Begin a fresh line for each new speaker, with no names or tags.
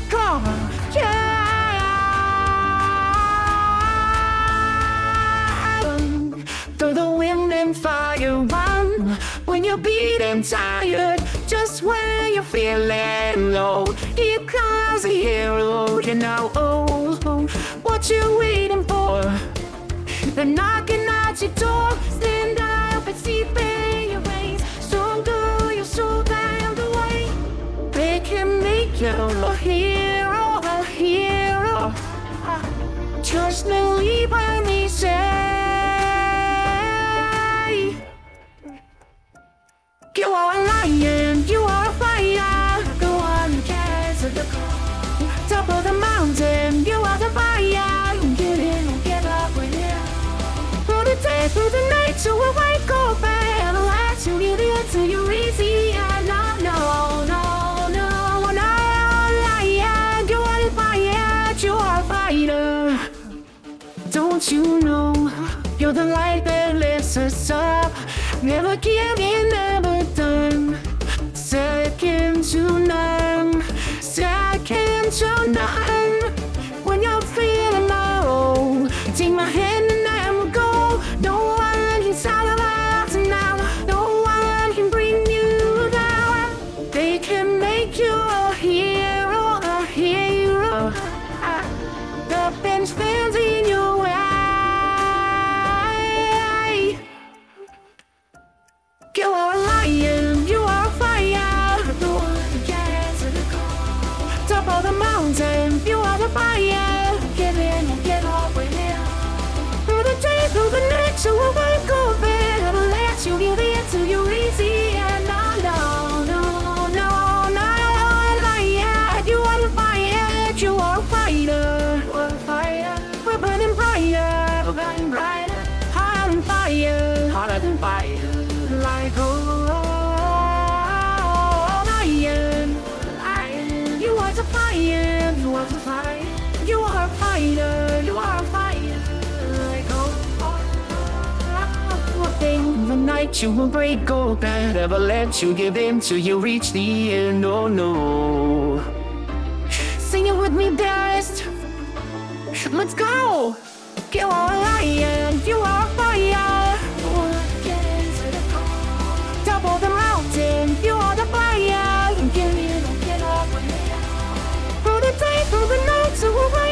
car. Yeah. Through the wind and fire, run when you're beating tired. Just when you're feeling low, here comes a hero. You know what you waiting for. They're knocking at your door. Stand up and see your ways. Stronger, you're so damn the way. They can make you a hero, a hero. Just believe when they say you are a lion, you are a fire. The one who carries the call. Top of the mountain, you are the fire. Get in, don't give up with it. Through the day, through the night, so I wake up and I'll ask you get into your easy. No, no, no, no, no, lion. You are the fire, you are a fighter. Don't you know you're the light that lifts us up? Never giving, never done. Second to none, second to none. When you're feeling low, take my hand and I will go. No one can silence us now. No one can bring you down. They can make you a hero, a hero. The bench stands in your way. You are a lion, you are a fire. The one who gets to the call. Top of the mountain, you are the fire. Get in and get off with it. Through the day, through the night, so I won't go bed. I'll let you give it to you easy. And no, no, no, no, no, lion. You are the fire, you are a fighter. You are a fire, we're burning brighter. We're burning brighter, hot on fire, hotter than fire. Like lion, lion, you are the fire, you are the fire, you are a fighter, you are a fighter. Like in the night you will break open, never let you give in till you reach the end. No, no. Sing it with me, best. Let's go. You are a lion, you are a fire. Top of the mountain, you are the fire. Get in, get up with me. Through the day, through the night, so we'll